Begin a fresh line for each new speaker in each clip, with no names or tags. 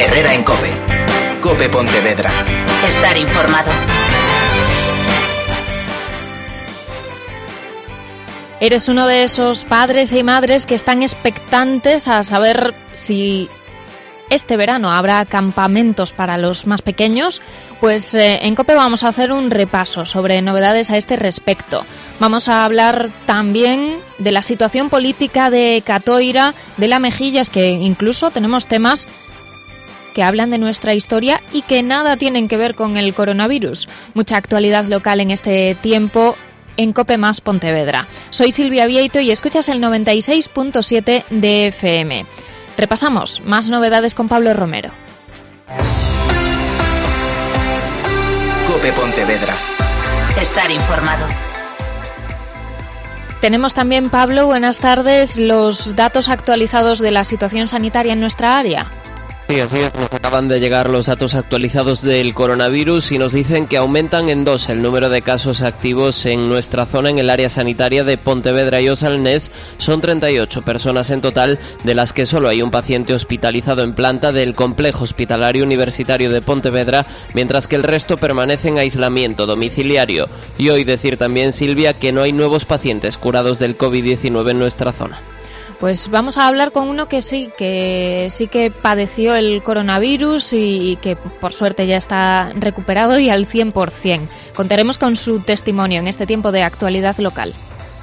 Herrera en COPE. COPE Pontevedra.
Estar informado.
¿Eres uno de esos padres y madres que están expectantes a saber si este verano habrá campamentos para los más pequeños? Pues en COPE vamos a hacer un repaso sobre novedades a este respecto. Vamos a hablar también de la situación política de Catoira, de La Mejillas, que incluso tenemos temas que hablan de nuestra historia y que nada tienen que ver con el coronavirus. Mucha actualidad local en este tiempo en COPE más Pontevedra. Soy Silvia Vieito y escuchas el 96.7 de FM. Repasamos más novedades con Pablo Romero.
COPE Pontevedra.
Estar informado.
Tenemos también, Pablo, buenas tardes, los datos actualizados de la situación sanitaria en nuestra área.
Sí, así es, nos acaban de llegar los datos actualizados del coronavirus y nos dicen que aumentan en 2 el número de casos activos en nuestra zona en el área sanitaria de Pontevedra y Osalnés. Son 38 personas en total, de las que solo hay un paciente hospitalizado en planta del Complejo Hospitalario Universitario de Pontevedra, mientras que el resto permanece en aislamiento domiciliario. Y hoy decir también, Silvia, que no hay nuevos pacientes curados del COVID-19 en nuestra zona.
Pues vamos a hablar con uno que sí que padeció el coronavirus y que por suerte ya está recuperado y al 100%. Contaremos con su testimonio en este tiempo de actualidad local.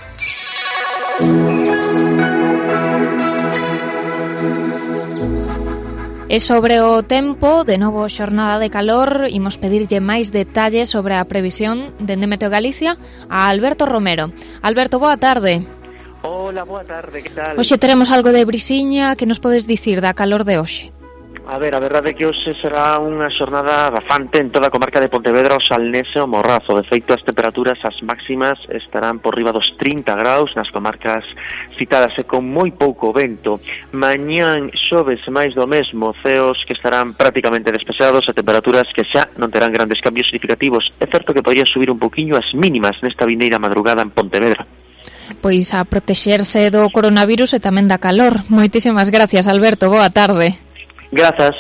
E sobre o tempo, de novo xornada de calor, imos pedirlle máis detalles sobre a previsión dende Meteo Galicia a Alberto Romero. Alberto, boa tarde.
Hola, boa tarde, que tal?
Hoxe teremos algo de brisiña, que nos podes dicir da calor de hoxe?
A verdade é que hoxe será unha xornada bastante en toda a comarca de Pontevedra, o Salnés e o Morrazo. De feito, as temperaturas, as máximas, estarán por riba dos 30 graus nas comarcas citadas e con moi pouco vento. Mañán xoves máis do mesmo, ceos que estarán prácticamente despexados e temperaturas que xa non terán grandes cambios significativos. É certo que podría subir un poquinho as mínimas nesta vindeira madrugada en Pontevedra.
Pois a protexerse do coronavirus e tamén da calor. Moitísimas gracias, Alberto. Boa tarde.
Grazas.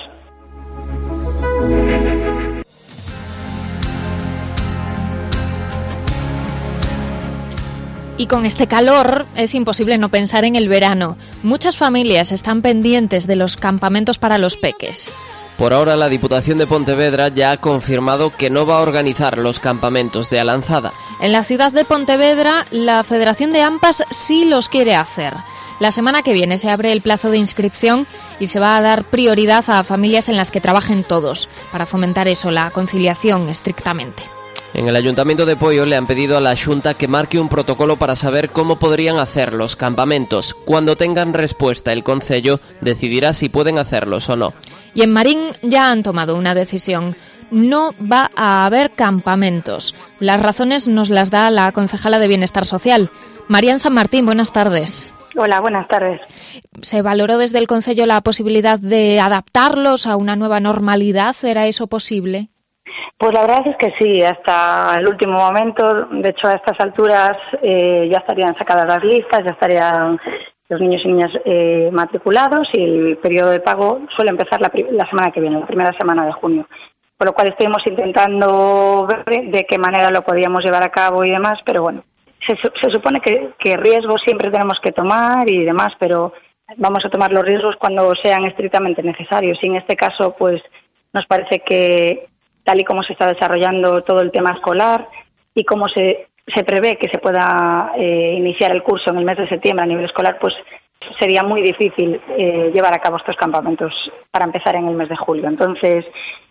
Y con este calor es imposible no pensar en el verano. Muchas familias están pendientes de los campamentos para los peques.
Por ahora, la Diputación de Pontevedra ya ha confirmado que no va a organizar los campamentos de Alanzada.
En la ciudad de Pontevedra, la Federación de AMPAs sí los quiere hacer. La semana que viene se abre el plazo de inscripción y se va a dar prioridad a familias en las que trabajen todos, para fomentar eso, la conciliación estrictamente.
En el Ayuntamiento de Poio le han pedido a la Xunta que marque un protocolo para saber cómo podrían hacer los campamentos. Cuando tengan respuesta, el Concello decidirá si pueden hacerlos o no.
Y en Marín ya han tomado una decisión. No va a haber campamentos. Las razones nos las da la concejala de Bienestar Social. Marian San Martín, buenas tardes.
Hola, buenas tardes.
¿Se valoró desde el Concello la posibilidad de adaptarlos a una nueva normalidad? ¿Era eso posible?
Pues la verdad es que sí, hasta el último momento. De hecho, a estas alturas ya estarían sacadas las listas, ya estarían los niños y niñas matriculados y el periodo de pago suele empezar la semana que viene, la primera semana de junio. Por lo cual estuvimos intentando ver de qué manera lo podíamos llevar a cabo y demás, pero bueno, se supone que riesgos siempre tenemos que tomar y demás, pero vamos a tomar los riesgos cuando sean estrictamente necesarios. Y en este caso, pues nos parece que tal y como se está desarrollando todo el tema escolar y como se prevé que se pueda iniciar el curso en el mes de septiembre a nivel escolar, pues sería muy difícil llevar a cabo estos campamentos para empezar en el mes de julio. Entonces,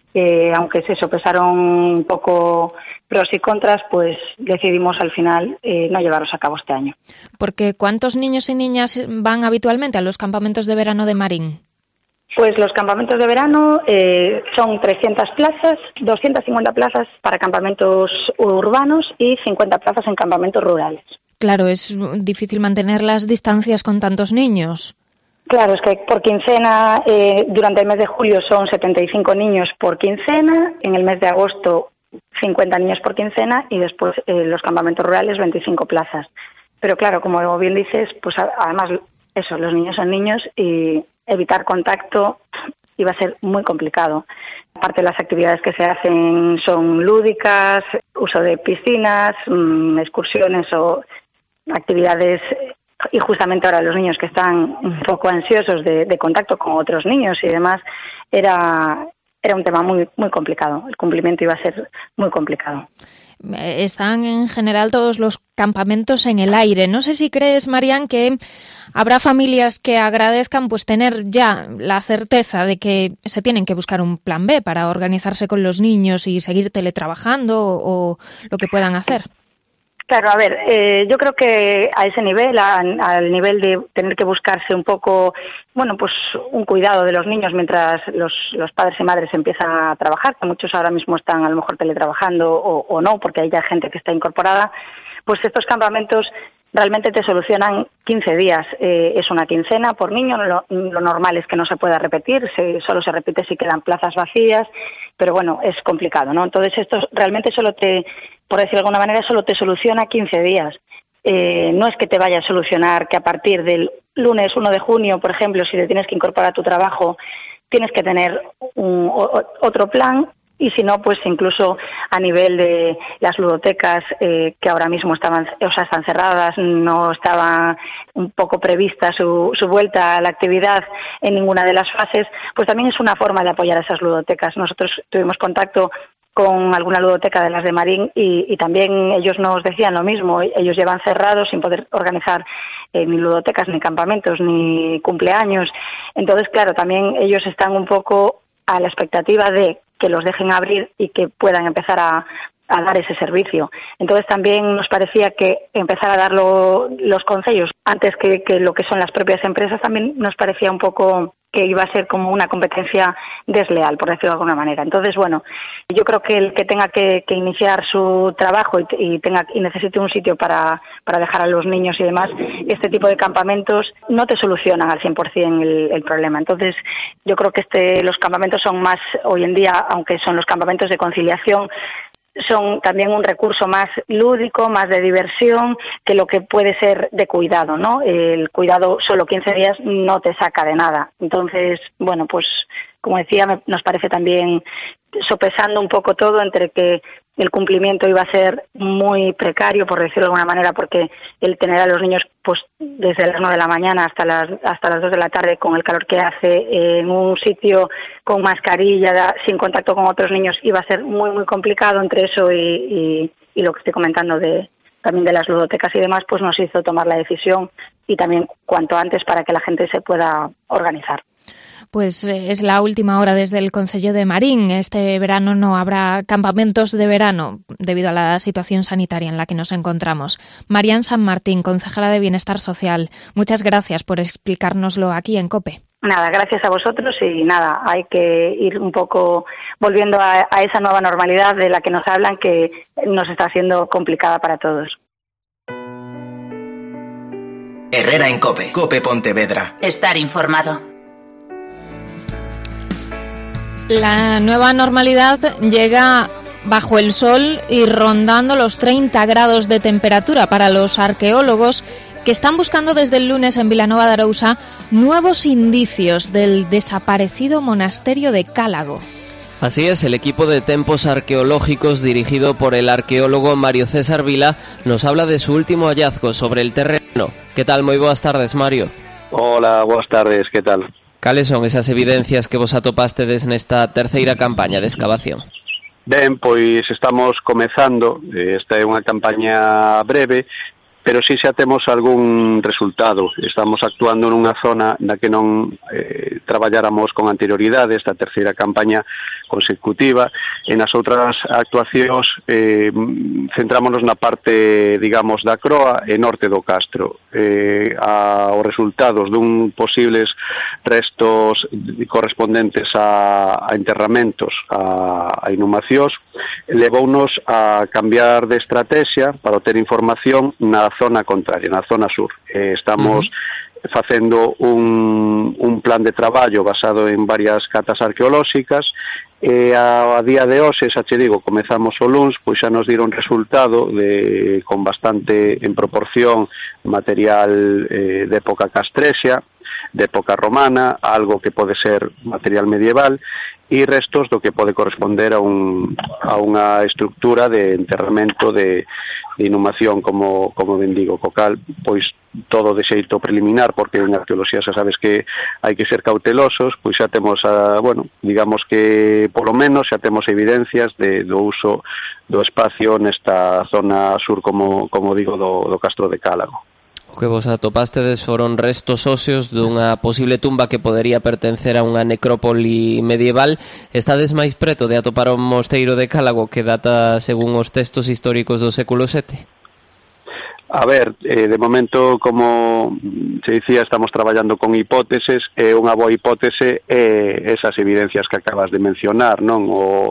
aunque se sopesaron un poco pros y contras, pues decidimos al final no llevarlos a cabo este año.
Porque ¿cuántos niños y niñas van habitualmente a los campamentos de verano de Marín?
Pues los campamentos de verano son 300 plazas, 250 plazas para campamentos urbanos y 50 plazas en campamentos rurales.
Claro, es difícil mantener las distancias con tantos niños.
Claro, es que por quincena, durante el mes de julio son 75 niños por quincena, en el mes de agosto 50 niños por quincena y después los campamentos rurales 25 plazas. Pero claro, como bien dices, pues además eso, los niños son niños y evitar contacto iba a ser muy complicado. Aparte, las actividades que se hacen son lúdicas, uso de piscinas, excursiones o actividades, y justamente ahora los niños que están un poco ansiosos de contacto con otros niños y demás, era un tema muy, muy complicado. El cumplimiento iba a ser muy complicado.
Están en general todos los campamentos en el aire. No sé si crees, Marian, que habrá familias que agradezcan pues tener ya la certeza de que se tienen que buscar un plan B para organizarse con los niños y seguir teletrabajando o lo que puedan hacer.
Claro, a ver, yo creo que a ese nivel, al nivel de tener que buscarse un poco, bueno, pues un cuidado de los niños mientras los padres y madres empiezan a trabajar, que muchos ahora mismo están a lo mejor teletrabajando o no, porque hay ya gente que está incorporada, pues estos campamentos realmente te solucionan 15 días. Es una quincena por niño, lo normal es que no se pueda repetir, solo se repite si quedan plazas vacías, pero bueno, es complicado, ¿no? Entonces esto realmente por decirlo de alguna manera, solo te soluciona 15 días. No es que te vaya a solucionar que a partir del lunes 1 de junio, por ejemplo, si te tienes que incorporar a tu trabajo, tienes que tener otro plan, y si no, pues incluso a nivel de las ludotecas que ahora mismo están cerradas, no estaba un poco prevista su vuelta a la actividad en ninguna de las fases, pues también es una forma de apoyar a esas ludotecas. Nosotros tuvimos contacto con alguna ludoteca de las de Marín y también ellos nos decían lo mismo. Ellos llevan cerrados sin poder organizar ni ludotecas, ni campamentos, ni cumpleaños. Entonces, claro, también ellos están un poco a la expectativa de que los dejen abrir y que puedan empezar a dar ese servicio. Entonces también nos parecía que empezar a dar los concellos antes que lo que son las propias empresas, también nos parecía un poco que iba a ser como una competencia desleal, por decirlo de alguna manera. Entonces, bueno, yo creo que el que tenga que iniciar su trabajo y necesite un sitio para dejar a los niños y demás, este tipo de campamentos no te solucionan al 100% el problema. Entonces, yo creo que los campamentos son más, hoy en día, aunque son los campamentos de conciliación, son también un recurso más lúdico, más de diversión, que lo que puede ser de cuidado, ¿no? El cuidado solo 15 días no te saca de nada. Entonces, bueno, pues como decía, nos parece también, sopesando un poco todo, entre que el cumplimiento iba a ser muy precario, por decirlo de alguna manera, porque el tener a los niños pues desde las 9 de la mañana hasta las 2 de la tarde, con el calor que hace, en un sitio con mascarilla, sin contacto con otros niños, iba a ser muy, muy complicado. Entre eso y lo que estoy comentando también de las ludotecas y demás, pues nos hizo tomar la decisión, y también cuanto antes, para que la gente se pueda organizar.
Pues es la última hora desde el Concello de Marín. Este verano no habrá campamentos de verano debido a la situación sanitaria en la que nos encontramos. Marian San Martín, concejala de Bienestar Social, muchas gracias por explicárnoslo aquí en COPE.
Nada, gracias a vosotros, y nada, hay que ir un poco volviendo a esa nueva normalidad de la que nos hablan, que nos está siendo complicada para todos.
Herrera en COPE. COPE Pontevedra.
Estar informado.
La nueva normalidad llega bajo el sol y rondando los 30 grados de temperatura para los arqueólogos, que están buscando desde el lunes en Vilanova de Arousa nuevos indicios del desaparecido monasterio de Cálago.
Así es, el equipo de tempos arqueológicos dirigido por el arqueólogo Mario César Vila nos habla de su último hallazgo sobre el terreno. ¿Qué tal? Moi boas tardes, Mario.
Hola, boas tardes, que tal?
Cales son esas evidencias que vos atopastes nesta terceira campaña de excavación?
Ben, pois estamos comezando, esta é unha campaña breve, pero si xa temos algún resultado. Estamos actuando nunha zona na que non traballáramos con anterioridade, esta terceira campaña consecutiva, e nas outras actuacións centrámonos na parte, digamos, da Croa e norte do Castro. Os resultados dun posibles restos correspondentes a enterramentos, a inhumacións, levounos a cambiar de estrategia para obter información na zona contraria, na zona sur. Estamos facendo un plan de traballo basado en varias catas arqueolóxicas, e a día de hoxe, xa che digo, comezamos o luns, pois xa nos dieron resultado con bastante en proporción material de época castrexa, época romana, algo que pode ser material medieval e restos do que pode corresponder a unha estructura de enterramento de inhumación, como ben digo, co cal, pois todo de xeito preliminar, porque en arqueoloxía xa sabes que hai que ser cautelosos, pois xa temos, digamos que polo menos xa temos evidencias do uso do espacio nesta zona sur, como digo, do Castro de Cálago.
O que vos atopastedes foron restos óseos dunha posible tumba que podería pertencer a unha necrópoli medieval. Estades máis preto de atopar o mosteiro de Cálago, que data según os textos históricos do século VII?
A ver, de momento, como se dicía, estamos traballando con hipóteses, e unha boa hipótese é esas evidencias que acabas de mencionar, non? O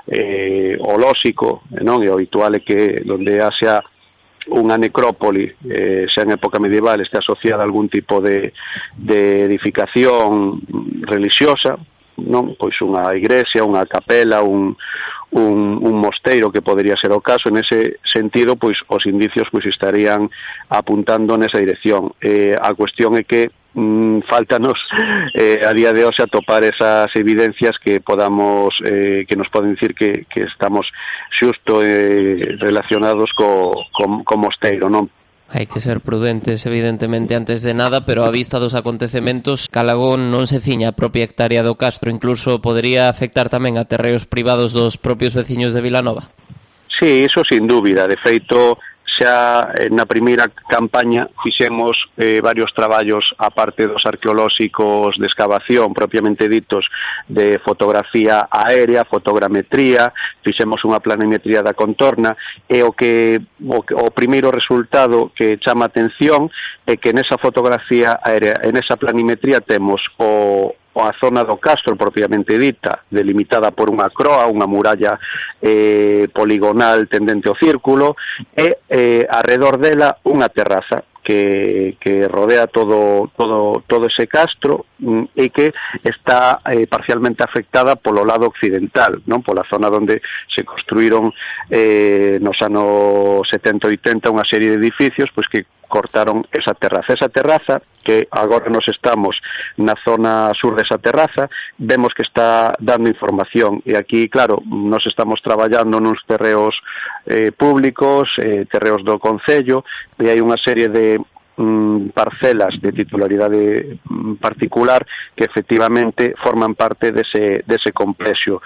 lóxico, non? E o habitual é que donde haxa unha necrópoli, xa en época medieval, este asociada a algún tipo de edificación religiosa, non? Pois unha igrexa, unha capela, un mosteiro, que podría ser o caso. En ese sentido, pois os indicios pois estarían apuntando nesa dirección. A cuestión é que faltanos a día de hoxe atopar esas evidencias que podamos que nos poden dicir que estamos xusto relacionados co mosteiro, non?
Hai que ser prudentes, evidentemente, antes de nada, pero a vista dos acontecementos, Cálago non se ciña a propia hectárea do Castro, incluso podería afectar tamén a terreos privados dos propios veciños de Vilanova.
Sí, iso sin dúbida. De feito, xa na primeira campaña fixemos varios traballos, aparte dos arqueolóxicos de excavación propiamente ditos, de fotografía aérea, fotogrametría, fixemos unha planimetría da contorna, e o primeiro resultado que chama atención é que nesa fotografía aérea, en esa planimetría, temos a zona do Castro propiamente dita, delimitada por unha croa, unha muralla poligonal tendente ao círculo, e arredor dela unha terraza que rodea todo ese castro, e que está parcialmente afectada polo lado occidental, non? Pola zona onde se construíron nos anos 70 e 80 unha serie de edificios pois que cortaron esa terraza, que agora nos estamos na zona sur desa terraza, vemos que está dando información, e aquí, claro, nos estamos traballando nuns terreos públicos, terreos do Concello, e hai unha serie de parcelas de titularidade particular que efectivamente forman parte dese complexo.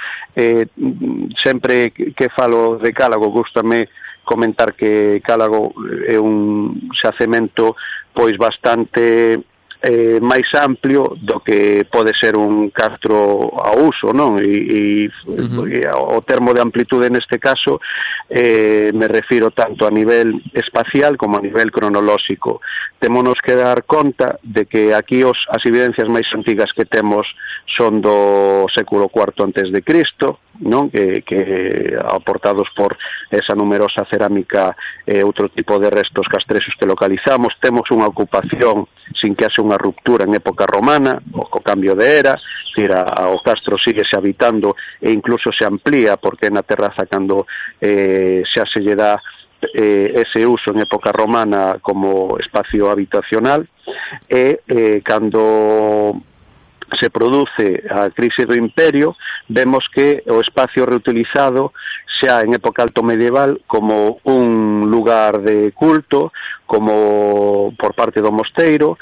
Sempre que falo de Cálago, gústame comentar que Cálago é un xacemento pois bastante máis amplio do que pode ser un castro a uso, non? E o termo de amplitude neste caso me refiro tanto a nivel espacial como a nivel cronolóxico. Témonos que dar conta de que aquí as evidencias máis antigas que temos son do século IV antes de Cristo, non? Que aportados por esa numerosa cerámica e outro tipo de restos castrexos que localizamos. Temos unha ocupación sin que haxe unha ruptura en época romana, o cambio de era, o castro síguese habitando e incluso se amplía, porque na terraza cando xa se lle dá ese uso en época romana como espacio habitacional, e cando se produce a crise do Imperio, vemos que o espacio reutilizado xa en época alto medieval como un lugar de culto, como por parte do mosteiro,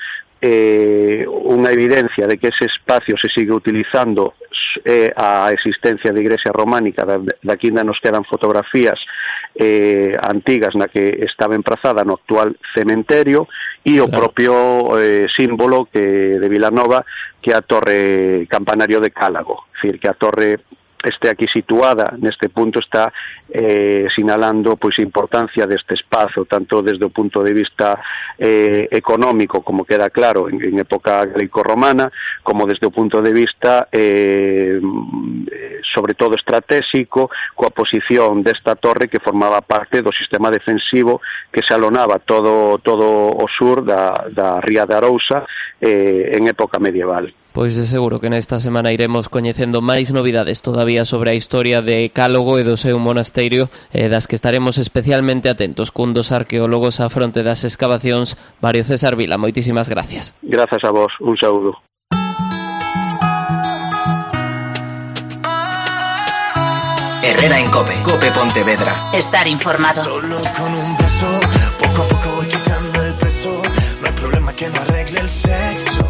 unha evidencia de que ese espacio se sigue utilizando é a existencia de igrexa románica. Daqui ainda nos quedan fotografías antigas na que estaba emprazada no actual cementerio, e o propio símbolo de Vilanova, que é a torre campanario de Cálago, é dicir, que a torre este aquí situada neste punto está sinalando pois a importancia deste espazo, tanto desde o punto de vista económico, como queda claro en época greco-romana, como desde o punto de vista sobre todo estratégico, coa posición desta torre que formaba parte do sistema defensivo que se alonaba todo o sur da ría de Arousa en época medieval.
Pois de seguro que nesta semana iremos coñecendo máis novidades todavía todavía sobre a historia de Cálogo e do seu monasterio, das que estaremos especialmente atentos cun dos arqueólogos á fronte das excavacións, Mario César Vila. Moitísimas gracias.
Grazas a vos, un saúdo.
Herrera en COPE, COPE Pontevedra.
Estar informado.
Solo con un beso, poco a poco voy quitando el peso. No hay problema que no arregle el sexo,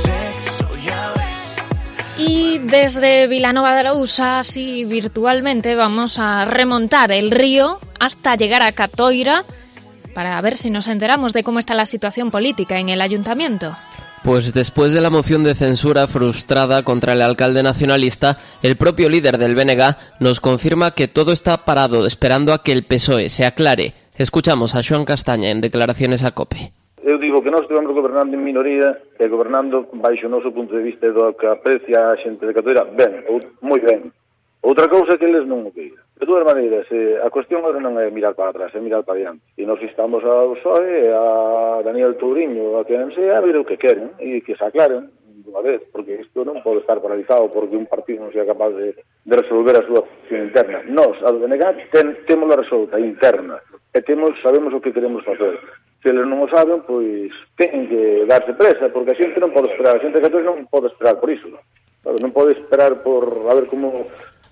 ya ves.
Y desde Vilanova de Arousa, así virtualmente, vamos a remontar el río hasta llegar a Catoira para ver si nos enteramos de cómo está la situación política en el ayuntamiento.
Pues después de la moción de censura frustrada contra el alcalde nacionalista, el propio líder del BNG nos confirma que todo está parado, esperando a que el PSOE se aclare. Escuchamos a Xoán Castaña en declaraciones a COPE.
Eu digo que nós estivemos gobernando en minoría e gobernando baixo o noso punto de vista do que aprecia a xente de Catoira, ben, moi ben. Outra cousa que eles non o queiran. De todas maneiras, a cuestión agora non é mirar para atrás, é mirar para diante. E nos instamos ao PSOE, a Daniel Touriño, a quen sea, a ver o que queren e que se aclaren unha vez, porque isto non pode estar paralizado porque un partido non sea capaz de resolver a súa función interna. Nós, a do BNG, temos a resolta interna e sabemos o que queremos facer. Se eles non o saben, pois ten que darse presa, porque a xente non pode esperar, a xente de Catoira non pode esperar por iso. Non pode esperar por a ver como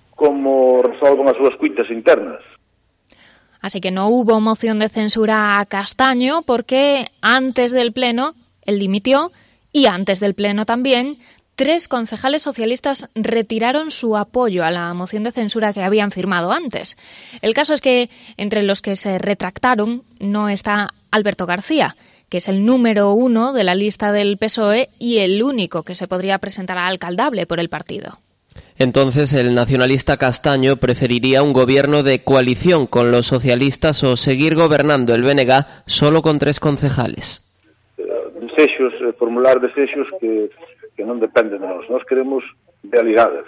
resolven as súas cuitas internas.
Así que no hubo moción de censura a Castaño porque antes del pleno él dimitió y antes del pleno también 3 concejales socialistas retiraron su apoyo a la moción de censura que habían firmado antes. El caso es que entre los que se retractaron no está Alberto García, que es el número 1 de la lista del PSOE y el único que se podría presentar a alcaldable por el partido.
Entonces el nacionalista Castaño preferiría un gobierno de coalición con los socialistas o seguir gobernando el BNG solo con 3 concejales.
Desexos, formular desexos que non dependen de nós. Nós queremos realidades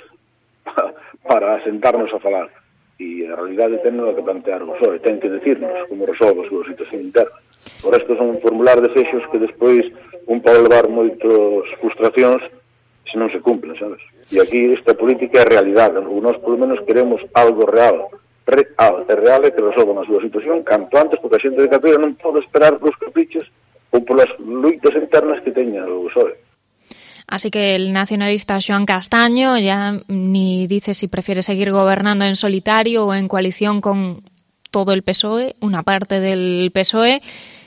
para sentarnos a falar. E a realidade ten que plantear o PSOE, ten que decirnos como resolve a súa situación interna. Por isto son formular desexos que despois un pode levar moitas frustracións se non se cumplen, sabes? E aquí esta política é realidade. Nós, polo menos, queremos algo real. É real e que resolvan a súa situación canto antes, porque a xente de Catoira non pode esperar polos caprichos ou polas luitas internas que teña o PSOE.
Así que el nacionalista Xoán Castaño ya ni dice si prefiere seguir gobernando en solitario o en coalición con todo el PSOE, una parte del PSOE.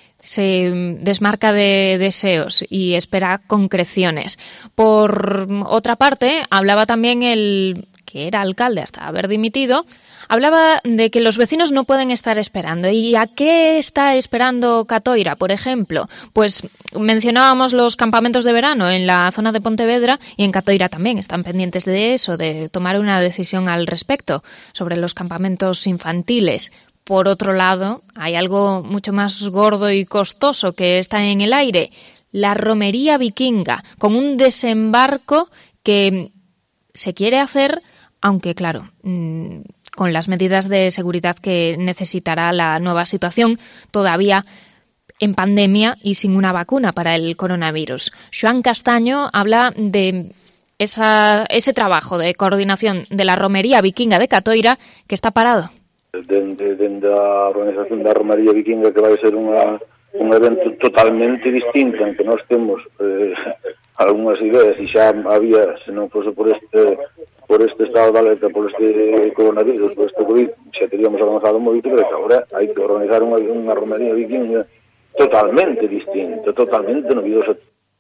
Se desmarca de deseos y espera concreciones. Por otra parte, hablaba también el que era alcalde hasta haber dimitido, hablaba de que los vecinos no pueden estar esperando. ¿Y a qué está esperando Catoira, por ejemplo? Pues mencionábamos los campamentos de verano en la zona de Pontevedra y en Catoira también están pendientes de eso, de tomar una decisión al respecto sobre los campamentos infantiles. Por otro lado, hay algo mucho más gordo y costoso que está en el aire, la romería vikinga, con un desembarco que se quiere hacer, aunque claro, con las medidas de seguridad que necesitará la nueva situación, todavía en pandemia y sin una vacuna para el coronavirus. Xoán Castaño habla de ese trabajo de coordinación de la romería vikinga de Catoira que está parado.
Dende a organización da romería vikinga, que vai ser un evento totalmente distinto, en que nós temos algunhas ideas e xa había, se non fose por este estado de alerta, por este coronavirus, por este COVID, xa teríamos avanzado moito, pero que agora hai que organizar unha romería vikinga totalmente distinta, totalmente novedosa.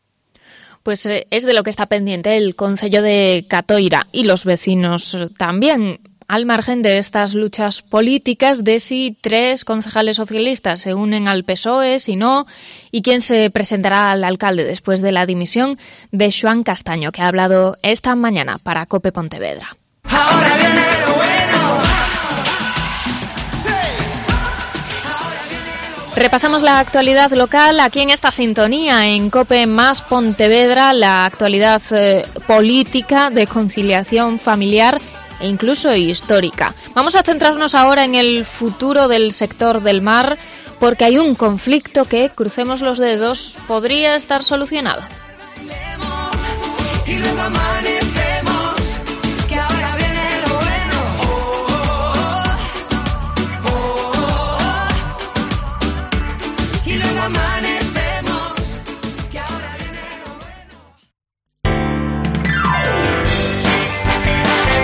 Pues es de lo que está pendiente el Concello de Catoira y los vecinos también, al margen de estas luchas políticas de si 3 concejales socialistas se unen al PSOE, si no, y quién se presentará al alcalde después de la dimisión de Xoán Castaño, que ha hablado esta mañana para COPE Pontevedra.
Ahora viene lo bueno.
Repasamos la actualidad local aquí en esta sintonía en COPE más Pontevedra, la actualidad política de conciliación familiar e incluso histórica. Vamos a centrarnos ahora en el futuro del sector del mar, porque hay un conflicto que, crucemos los dedos, podría estar solucionado.
Y luego amanecemos, que ahora viene lo bueno.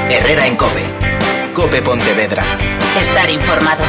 Herrera en COPE. COPE Pontevedra.
Estar informado.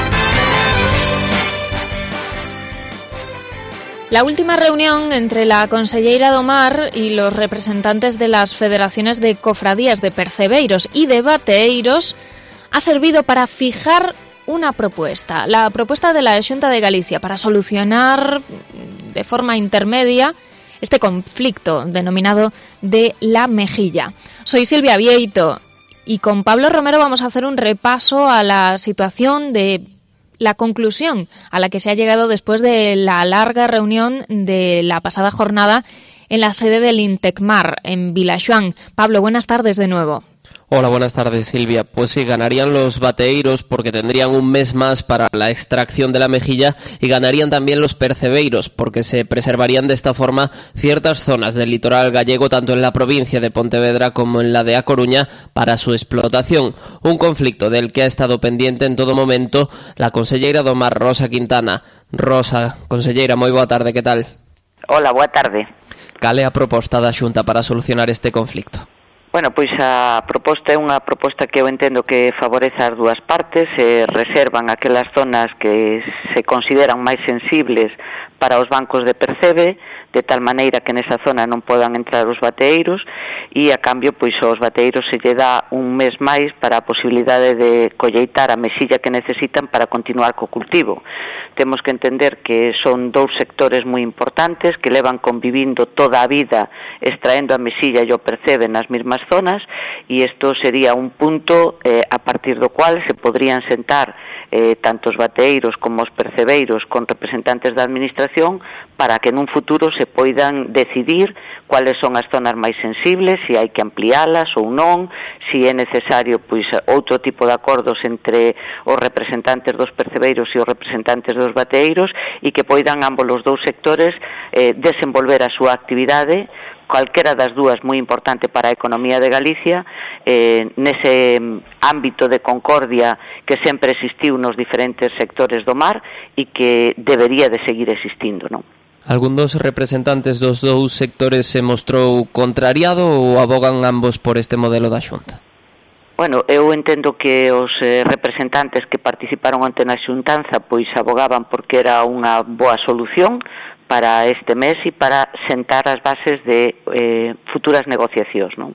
La última reunión entre la conselleira do Mar y los representantes de las federaciones de cofradías de percebeiros y de bateeiros ha servido para fijar una propuesta, la propuesta de la Xunta de Galicia para solucionar de forma intermedia este conflicto denominado de la mejilla. Soy Silvia Vieito y con Pablo Romero vamos a hacer un repaso a la situación de la conclusión a la que se ha llegado después de la larga reunión de la pasada jornada en la sede del Intecmar, en Vilaxoán. Pablo, buenas tardes de nuevo.
Hola, buenas tardes, Silvia. Pues sí, ganarían los bateeiros porque tendrían un mes más para la extracción de la mejilla y ganarían también los percebeiros porque se preservarían de esta forma ciertas zonas del litoral gallego, tanto en la provincia de Pontevedra como en la de A Coruña, para su explotación. Un conflicto del que ha estado pendiente en todo momento la conselleira do Mar, Rosa Quintana. Rosa, conselleira, moi boa tarde, que tal?
Hola, boa tarde.
Cal é a proposta da Xunta para solucionar este conflicto?
Bueno, pois a proposta é unha proposta que eu entendo que favorece as dúas partes, se reservan aquelas zonas que se consideran máis sensibles para os bancos de percebe, de tal maneira que nesa zona non podan entrar os bateeiros e a cambio pois aos bateeiros se lle dá un mes máis para a posibilidade de colleitar a mexilla que necesitan para continuar co cultivo. Temos que entender que son dous sectores moi importantes que levan convivindo toda a vida extraendo a mexilla e o percebe nas mesmas zonas e isto sería un punto a partir do cual se podrían sentar tanto os bateeiros como os percebeiros con representantes da administración para que nun futuro se poidan decidir cuáles son as zonas máis sensibles, se hai que ampliálas ou non, se é necesario pois outro tipo de acordos entre os representantes dos percebeiros e os representantes dos bateeiros e que poidan ambos os dous sectores desenvolver a súa actividade, calquera das dúas moi importante para a economía de Galicia, nese ámbito de concordia que sempre existiu nos diferentes sectores do mar e que debería de seguir existindo, non?
Algún dos representantes dos dous sectores se mostrou contrariado ou abogan ambos por este modelo da Xunta?
Bueno, eu entendo que os representantes que participaron ante na xuntanza pois abogaban porque era unha boa solución para este mes e para sentar as bases de futuras negociacións, non?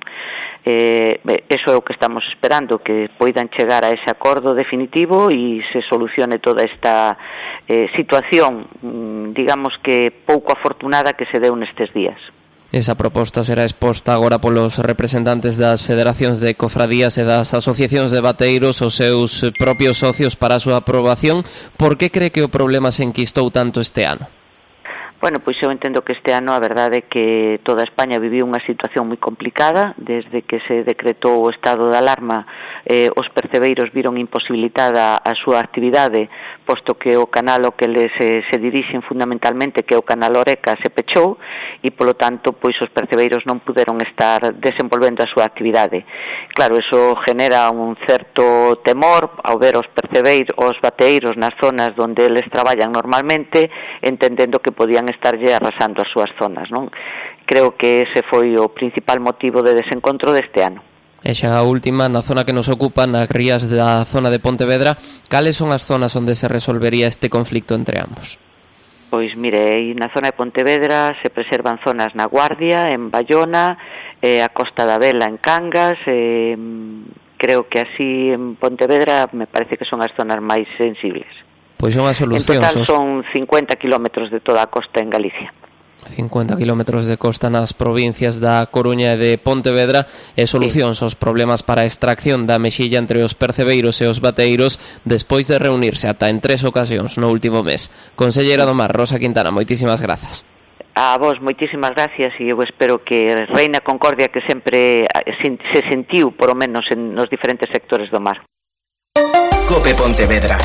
Eso é o que estamos esperando, que poidan chegar a ese acordo definitivo e se solucione toda esta situación, digamos que pouco afortunada que se deu nestes días.
Esa proposta será exposta agora polos representantes das federacións de cofradías e das asociacións de bateeiros aos seus propios socios para a súa aprobación. Por que cree que o problema se enquistou tanto este ano?
Bueno, pois eu entendo que este ano a verdade é que toda España viviu unha situación moi complicada. Desde que se decretou o estado de alarma, os percebeiros viron imposibilitada a súa actividade, posto que o canal ao que les se dirixen fundamentalmente, que é o canal Oreca, se pechou e, polo tanto, pois os percebeiros non puderon estar desenvolvendo a súa actividade. Claro, eso genera un certo temor ao ver os percebeiros, os bateeiros nas zonas onde eles traballan normalmente, entendendo que podían estarlle arrasando as súas zonas, non? Creo que ese foi o principal motivo de desencontro deste ano.
E xa a última, na zona que nos ocupa, nas rías da zona de Pontevedra, cales son as zonas onde se resolvería este conflicto entre ambos?
Pois mire, na zona de Pontevedra se preservan zonas na Guardia, en Bayona, a Costa da Vela en Cangas, creo que así en Pontevedra me parece que son as zonas máis sensibles.
Pois son as solucións.
En total son 50 kilómetros de toda a costa en Galicia.
50 kilómetros de costa nas provincias da Coruña e de Pontevedra e solucións aos problemas para a extracción da mexilla entre os percebeiros e os bateeiros despois de reunirse ata en 3 ocasións no último mes. Conselleira do Mar, Rosa Quintana, moitísimas grazas.
A vos, moitísimas gracias e eu espero que reine a concordia que sempre se sentiu, por o menos, nos diferentes sectores do mar.
COPE Pontevedra.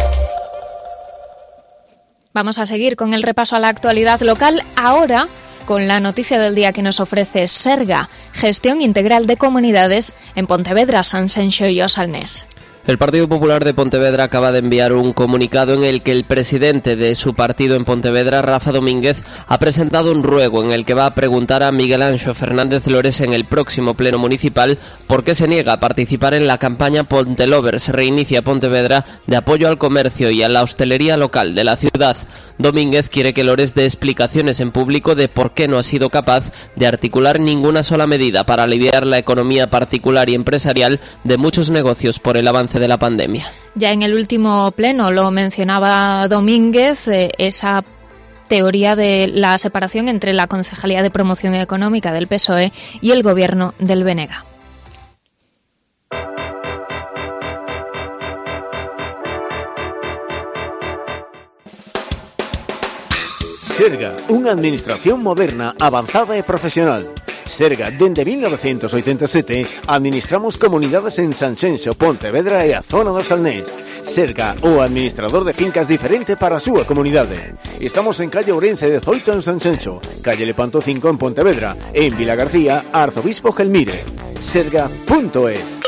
Vamos a seguir con el repaso a la actualidad local, ahora con la noticia del día que nos ofrece Serga, Gestión Integral de Comunidades en Pontevedra, Sanxenxo y Osalnés.
El Partido Popular de Pontevedra acaba de enviar un comunicado en el que el presidente de su partido en Pontevedra, Rafa Domínguez, ha presentado un ruego en el que va a preguntar a Miguel Anxo Fernández Lores en el próximo pleno municipal por qué se niega a participar en la campaña Pontelovers Reinicia Pontevedra de apoyo al comercio y a la hostelería local de la ciudad. Domínguez quiere que Lores dé explicaciones en público de por qué no ha sido capaz de articular ninguna sola medida para aliviar la economía particular y empresarial de muchos negocios por el avance de la pandemia.
Ya en el último pleno lo mencionaba Domínguez, esa teoría de la separación entre la Concejalía de Promoción Económica del PSOE y el gobierno del BNG.
Serga, unha administración moderna, avanzada e profesional. Serga, dende 1987, administramos comunidades en Sanxenxo, Pontevedra e a zona do Salnés. Serga, o administrador de fincas diferente para a súa comunidade. Estamos en calle Ourense 18 en Sanxenxo, calle Lepanto 5 en Pontevedra e en Vila García, Arzobispo Gelmire. Serga.es.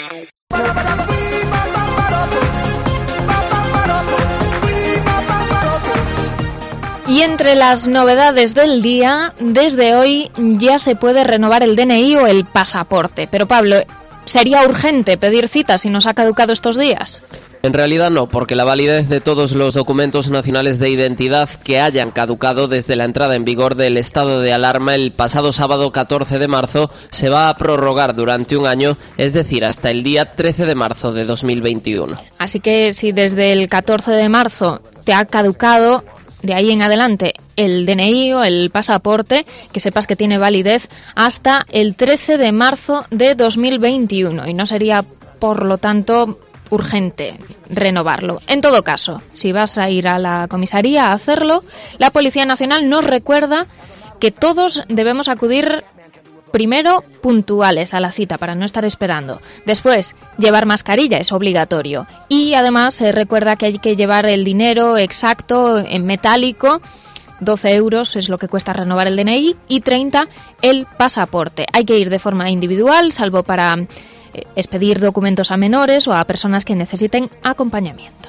Y entre las novedades del día, desde hoy ya se puede renovar el DNI o el pasaporte. Pero Pablo, ¿sería urgente pedir cita si nos ha caducado estos días?
En realidad no, porque la validez de todos los documentos nacionales de identidad que hayan caducado desde la entrada en vigor del estado de alarma el pasado sábado 14 de marzo se va a prorrogar durante un año, es decir, hasta el día 13 de marzo de 2021.
Así que si desde el 14 de marzo te ha caducado, de ahí en adelante el DNI o el pasaporte, que sepas que tiene validez hasta el 13 de marzo de 2021 y no sería, por lo tanto, urgente renovarlo. En todo caso, si vas a ir a la comisaría a hacerlo, la Policía Nacional nos recuerda que todos debemos acudir primero puntuales a la cita para no estar esperando. Después, llevar mascarilla es obligatorio. Y además se recuerda que hay que llevar el dinero exacto en metálico. 12 euros es lo que cuesta renovar el DNI y 30 el pasaporte. Hay que ir de forma individual, salvo para expedir documentos a menores o a personas que necesiten acompañamiento.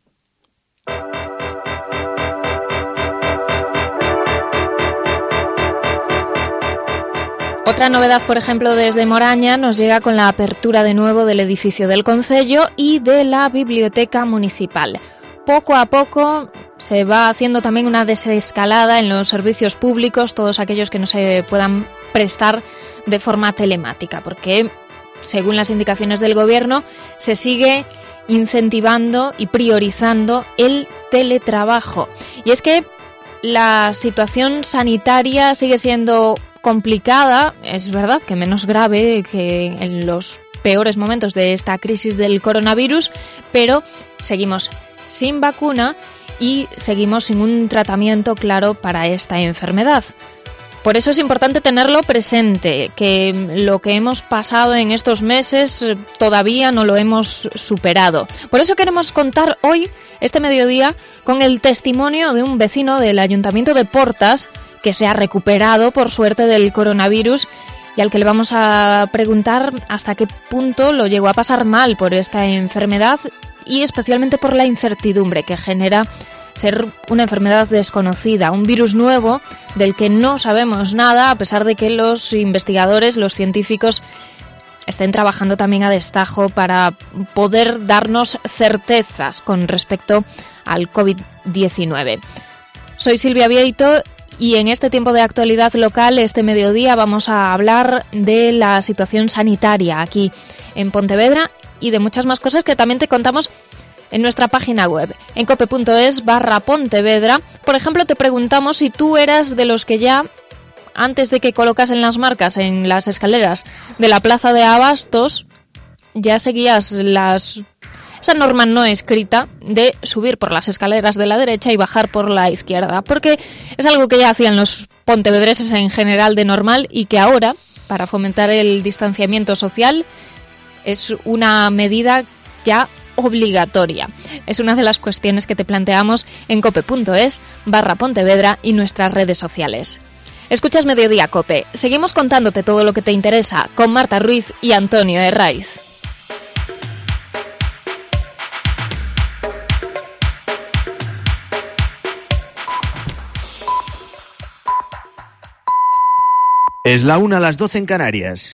Otra novedad, por ejemplo, desde Moraña nos llega con la apertura de nuevo del edificio del Concello y de la Biblioteca Municipal. Poco a poco se va haciendo también una desescalada en los servicios públicos, todos aquellos que no se puedan prestar de forma telemática, porque según las indicaciones del Gobierno se sigue incentivando y priorizando el teletrabajo. Y es que la situación sanitaria sigue siendo complicada, es verdad que menos grave que en los peores momentos de esta crisis del coronavirus, pero seguimos sin vacuna y seguimos sin un tratamiento claro para esta enfermedad. Por eso es importante tenerlo presente, que lo que hemos pasado en estos meses todavía no lo hemos superado. Por eso queremos contar hoy, este mediodía, con el testimonio de un vecino del Ayuntamiento de Portas que se ha recuperado por suerte del coronavirus y al que le vamos a preguntar hasta qué punto lo llegó a pasar mal por esta enfermedad y especialmente por la incertidumbre que genera ser una enfermedad desconocida, un virus nuevo del que no sabemos nada, a pesar de que los investigadores, los científicos, estén trabajando también a destajo para poder darnos certezas con respecto al COVID-19. Soy Silvia Vieito y en este tiempo de actualidad local, este mediodía, vamos a hablar de la situación sanitaria aquí en Pontevedra y de muchas más cosas que también te contamos en nuestra página web, en cope.es/Pontevedra. Por ejemplo, te preguntamos si tú eras de los que ya, antes de que colocasen las marcas en las escaleras de la Plaza de Abastos, ya seguías esa norma no escrita de subir por las escaleras de la derecha y bajar por la izquierda, porque es algo que ya hacían los pontevedreses en general de normal y que ahora, para fomentar el distanciamiento social, es una medida ya obligatoria. Es una de las cuestiones que te planteamos en cope.es/Pontevedra y nuestras redes sociales. Escuchas Mediodía Cope. Seguimos contándote todo lo que te interesa con Marta Ruiz y Antonio Herraiz.
Es la 1 a las 12 en Canarias.